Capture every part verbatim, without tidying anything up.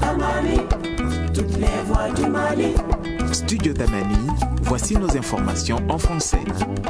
Tamani, toutes les voix du Mali. Studio Tamani, voici nos informations en français.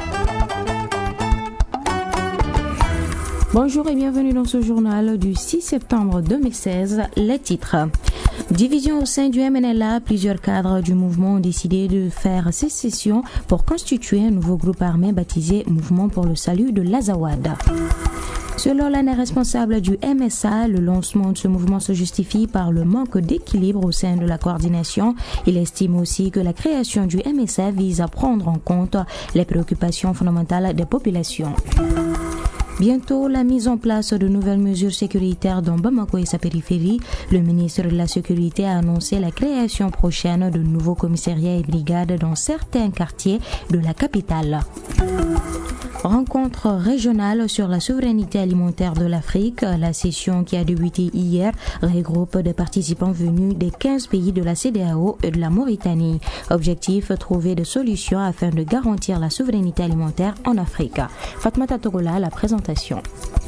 Bonjour et bienvenue dans ce journal du six septembre deux mille seize. Les titres. Division au sein du M N L A, plusieurs cadres du mouvement ont décidé de faire sécession pour constituer un nouveau groupe armé baptisé Mouvement pour le salut de l'Azawad. Selon l'un des responsables du M S A, le lancement de ce mouvement se justifie par le manque d'équilibre au sein de la coordination. Il estime aussi que la création du M S A vise à prendre en compte les préoccupations fondamentales des populations. Bientôt, la mise en place de nouvelles mesures sécuritaires dans Bamako et sa périphérie. Le ministre de la Sécurité a annoncé la création prochaine de nouveaux commissariats et brigades dans certains quartiers de la capitale. Rencontre régionale sur la souveraineté alimentaire de l'Afrique. La session qui a débuté hier regroupe des participants venus des quinze pays de la C E D E A O et de la Mauritanie. Objectif, trouver des solutions afin de garantir la souveraineté alimentaire en Afrique. Fatmata Togola, la présentation.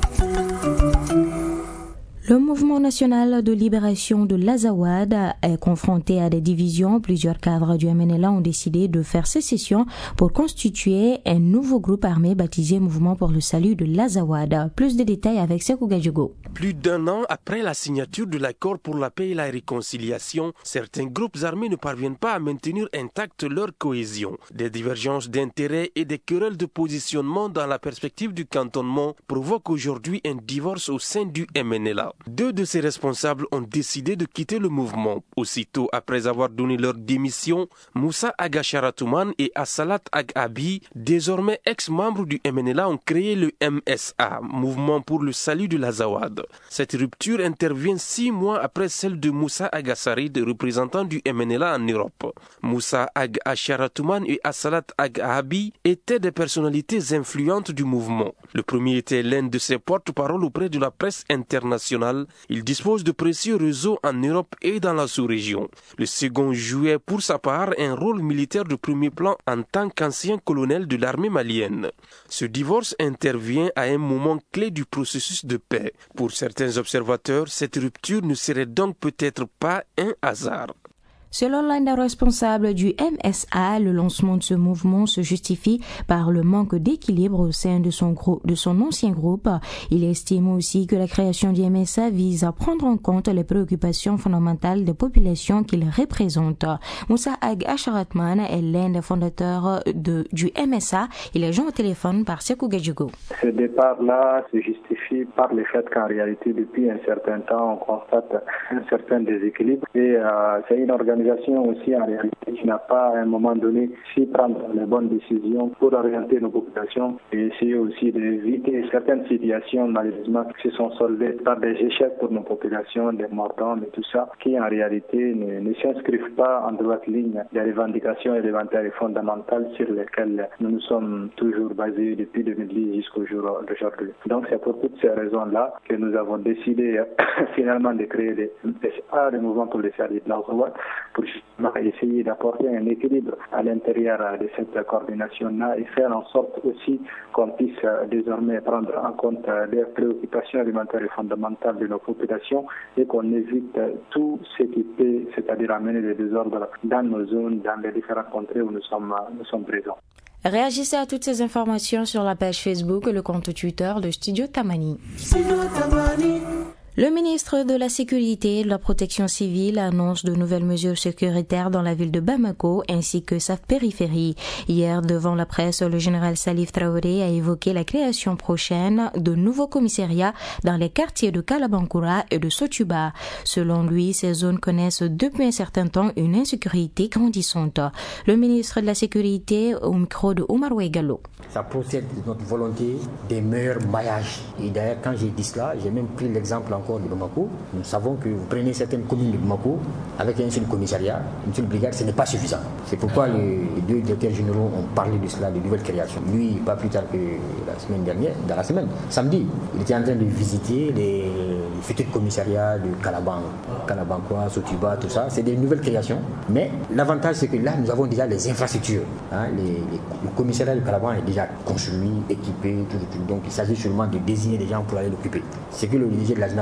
Le mouvement national de libération de l'Azawad est confronté à des divisions. Plusieurs cadres du M N L A ont décidé de faire sécession pour constituer un nouveau groupe armé baptisé Mouvement pour le salut de l'Azawad. Plus de détails avec Sekou Gadjogo. Plus d'un an après la signature de l'accord pour la paix et la réconciliation, certains groupes armés ne parviennent pas à maintenir intacte leur cohésion. Des divergences d'intérêts et des querelles de positionnement dans la perspective du cantonnement provoquent aujourd'hui un divorce au sein du M N L A. Deux de ses responsables ont décidé de quitter le mouvement. Aussitôt après avoir donné leur démission, Moussa Aga Charatouman et Assalat Ag Abi, désormais ex-membres du M N L A, ont créé le M S A, Mouvement pour le salut de l'Azawad. Cette rupture intervient six mois après celle de Moussa Aga Sarid, représentant du M N L A en Europe. Moussa Aga Charatouman et Assalat Ag Abi étaient des personnalités influentes du mouvement. Le premier était l'un de ses porte-parole auprès de la presse internationale. Il dispose de précieux réseaux en Europe et dans la sous-région. Le second jouait pour sa part un rôle militaire de premier plan en tant qu'ancien colonel de l'armée malienne. Ce divorce intervient à un moment clé du processus de paix. Pour certains observateurs, cette rupture ne serait donc peut-être pas un hasard. Selon l'un des responsables du M S A, le lancement de ce mouvement se justifie par le manque d'équilibre au sein de son, groupe, de son ancien groupe. Il estime aussi que la création du M S A vise à prendre en compte les préoccupations fondamentales des populations qu'il représente. Moussa Ag Asharatman est l'un des fondateurs de, du M S A. Il est joint au téléphone par Sekou Gadjogo. Ce départ-là se justifie par le fait qu'en réalité, depuis un certain temps, on constate un certain déséquilibre et euh, c'est une organisation aussi en réalité qui n'a pas à un moment donné su prendre les bonnes décisions pour orienter nos populations et essayer aussi d'éviter certaines situations malheureusement qui se sont soldées par des échecs pour nos populations, des mordants et tout ça, qui en réalité ne, ne s'inscrivent pas en droite ligne des revendications élémentaires et fondamentales sur lesquelles nous nous sommes toujours basés depuis deux mille dix jusqu'au jour d'aujourd'hui. Donc c'est pour toutes ces raisons-là que nous avons décidé finalement de créer des, des, des mouvements pour les services de l'Azawad pour justement essayer d'apporter un équilibre à l'intérieur de cette coordination-là et faire en sorte aussi qu'on puisse désormais prendre en compte les préoccupations alimentaires et fondamentales de nos populations et qu'on évite tout ce qui peut, c'est-à-dire amener des désordres dans nos zones, dans les différentes contrées où nous sommes, nous sommes présents. Réagissez à toutes ces informations sur la page Facebook et le compte Twitter de Studio Tamani. Studio Tamani. Le ministre de la Sécurité et de la Protection civile annonce de nouvelles mesures sécuritaires dans la ville de Bamako ainsi que sa périphérie. Hier, devant la presse, le général Salif Traoré a évoqué la création prochaine de nouveaux commissariats dans les quartiers de Kalabankoura et de Sotuba. Selon lui, ces zones connaissent depuis un certain temps une insécurité grandissante. Le ministre de la Sécurité au micro de Omar Ouegalo. Ça procède de notre volonté des meilleurs maillages. Et d'ailleurs, quand j'ai dit cela, j'ai même pris l'exemple encore de Bamako. Nous savons que vous prenez certaines communes de Bamako avec un seul commissariat, une seule brigade, ce n'est pas suffisant. C'est pourquoi les deux directeurs généraux ont parlé de cela, de nouvelles créations. Lui, pas plus tard que la semaine dernière, dans la semaine, samedi, il était en train de visiter les futurs commissariats de Kalaban, Kalabankoura, Sotuba, tout ça. C'est des nouvelles créations. Mais l'avantage, c'est que là, nous avons déjà les infrastructures. Hein, les, les, le commissariat de Kalaban est déjà construit, équipé, tout, tout. Donc il s'agit seulement de désigner des gens pour aller l'occuper. C'est que le ministère de la Gendarmerie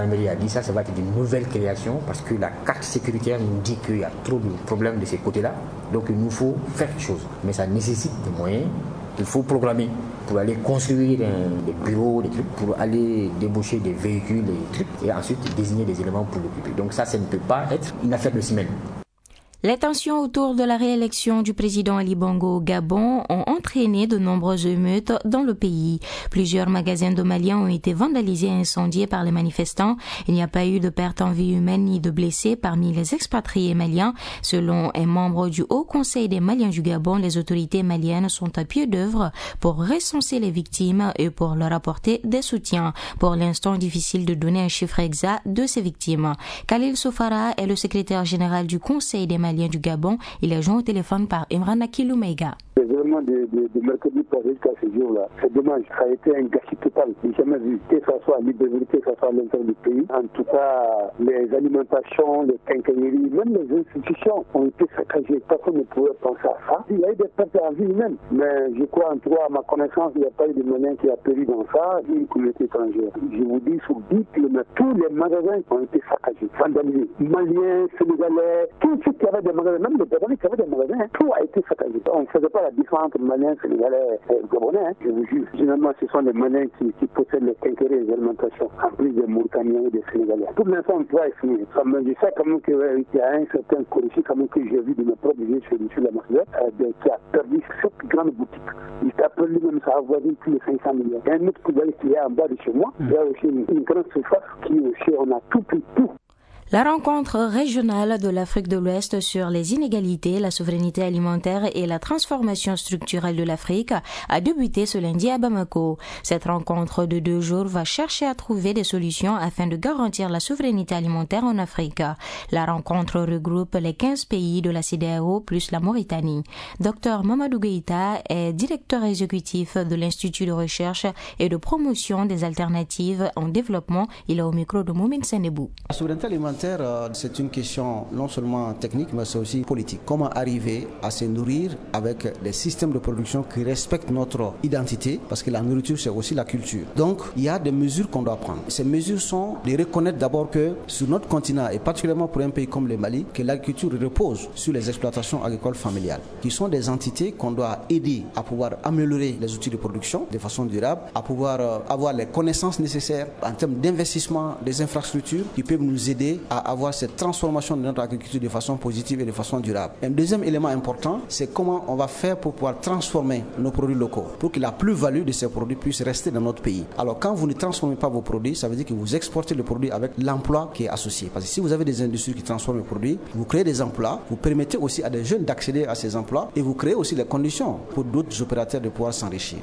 gendarmerie a dit ça, ça va être une nouvelle création parce que la carte sécuritaire nous dit qu'il y a trop de problèmes de ces côtés-là. Donc il nous faut faire quelque chose. Mais ça nécessite des moyens. Il faut programmer pour aller construire un, des bureaux, des trucs, pour aller débaucher des véhicules, des trucs, et ensuite désigner des éléments pour l'occuper. Donc ça, ça ne peut pas être une affaire de semaine. Les tensions autour de la réélection du président Ali Bongo au Gabon ont entraîné de nombreuses émeutes dans le pays. Plusieurs magasins de Maliens ont été vandalisés et incendiés par les manifestants. Il n'y a pas eu de pertes en vie humaine ni de blessés parmi les expatriés maliens. Selon un membre du Haut Conseil des Maliens du Gabon, les autorités maliennes sont à pied d'œuvre pour recenser les victimes et pour leur apporter des soutiens. Pour l'instant, difficile de donner un chiffre exact de ces victimes. Khalil Soufara est le secrétaire général du Conseil des Maliens du Gabon. Il est joint au téléphone par Imran Akilou Meiga. Les événements de, de, de mercredi passé jusqu'à ce jour-là, c'est dommage, ça a été un gâchis total. J'ai jamais vu, que ce soit à Libreville, que ce soit à l'intérieur du pays. En tout cas, les alimentations, les quincailleries, même les institutions ont été saccagées. Personne ne pouvait penser à ça. Il y a eu des pertes en vie humaine, mais je crois, en tout cas, à ma connaissance, il n'y a pas eu de Malien qui a péri dans ça, une communauté étrangère. Je vous dis, sur dix kilomètres, tous les magasins ont été saccagés, vandalisés. Maliens, Sénégalais, tous ceux qui avaient des magasins, même les personnes qui avaient des magasins, tout a été saccagé. On ne faisait pas la différence entre Maliens, Sénégalais et Gabonais, hein, je vous jure. Généralement, ce sont les Maliens qui, qui possèdent les quincailleries et les alimentations, en plus des Mauritaniens et des Sénégalais. Pour l'instant, on pourra essayer. Ça me dit ça quand même qu'il y a un certain Korissi, quand même, que j'ai vu de mes propres yeux sur, sur la marché, euh, qui a perdu sept grandes boutiques. Il t'a perdu lui-même, ça a avoisiné plus de cinq cents millions. Il y a un autre Kougali qui est en bas de chez moi. Il y a aussi une, une grande surface qui aussi, on a tout pris, tout. La rencontre régionale de l'Afrique de l'Ouest sur les inégalités, la souveraineté alimentaire et la transformation structurelle de l'Afrique a débuté ce lundi à Bamako. Cette rencontre de deux jours va chercher à trouver des solutions afin de garantir la souveraineté alimentaire en Afrique. La rencontre regroupe les quinze pays de la C E D E A O plus la Mauritanie. Docteur Mamadou Gueïta est directeur exécutif de l'Institut de recherche et de promotion des alternatives en développement. Il est au micro de Moumine Senebou. La souveraineté alimentaire, c'est une question non seulement technique, mais c'est aussi politique. Comment arriver à se nourrir avec des systèmes de production qui respectent notre identité, parce que la nourriture, c'est aussi la culture. Donc, il y a des mesures qu'on doit prendre. Ces mesures sont de reconnaître d'abord que sur notre continent, et particulièrement pour un pays comme le Mali, que l'agriculture repose sur les exploitations agricoles familiales, qui sont des entités qu'on doit aider à pouvoir améliorer les outils de production de façon durable, à pouvoir avoir les connaissances nécessaires en termes d'investissement des infrastructures qui peuvent nous aider à avoir cette transformation de notre agriculture de façon positive et de façon durable. Un deuxième élément important, c'est comment on va faire pour pouvoir transformer nos produits locaux, pour que la plus-value de ces produits puisse rester dans notre pays. Alors quand vous ne transformez pas vos produits, ça veut dire que vous exportez le produit avec l'emploi qui est associé. Parce que si vous avez des industries qui transforment les produits, vous créez des emplois, vous permettez aussi à des jeunes d'accéder à ces emplois et vous créez aussi les conditions pour d'autres opérateurs de pouvoir s'enrichir.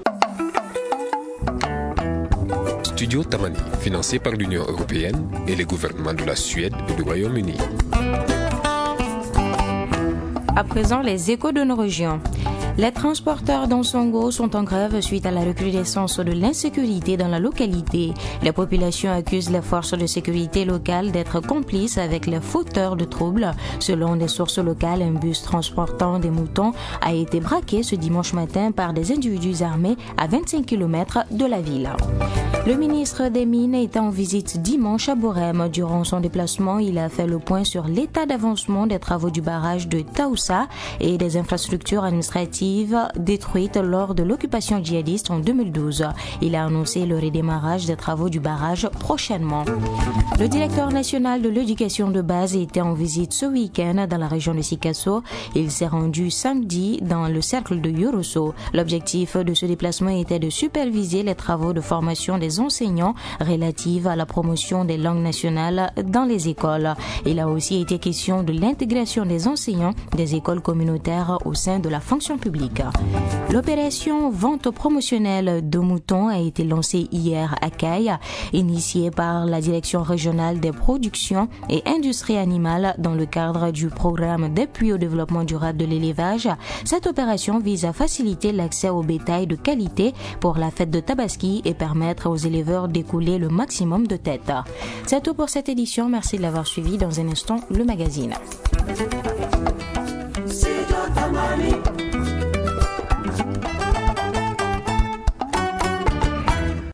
Studio Tamani, financé par l'Union européenne et les gouvernements de la Suède et du Royaume-Uni. À présent, les échos de nos régions. Les transporteurs d'Onsongo sont en grève suite à la recrudescence de l'insécurité dans la localité. Les populations accusent les forces de sécurité locales d'être complices avec les fauteurs de troubles. Selon des sources locales, un bus transportant des moutons a été braqué ce dimanche matin par des individus armés à vingt-cinq kilomètres de la ville. Le ministre des Mines était en visite dimanche à Borem. Durant son déplacement, il a fait le point sur l'état d'avancement des travaux du barrage de Taoussa et des infrastructures administratives détruites lors de l'occupation djihadiste en deux mille douze. Il a annoncé le redémarrage des travaux du barrage prochainement. Le directeur national de l'éducation de base était en visite ce week-end dans la région de Sikasso. Il s'est rendu samedi dans le cercle de Yorosso. L'objectif de ce déplacement était de superviser les travaux de formation des enseignants relatifs à la promotion des langues nationales dans les écoles. Il a aussi été question de l'intégration des enseignants des écoles communautaires au sein de la fonction publique. L'opération vente promotionnelle de moutons a été lancée hier à Caille, initiée par la direction régionale des productions et industries animales dans le cadre du programme d'appui au développement durable de l'élevage. Cette opération vise à faciliter l'accès au bétail de qualité pour la fête de Tabaski et permettre aux éleveurs d'écouler le maximum de têtes. C'est tout pour cette édition. Merci de l'avoir suivi. Dans un instant, le magazine. Studio Tamani.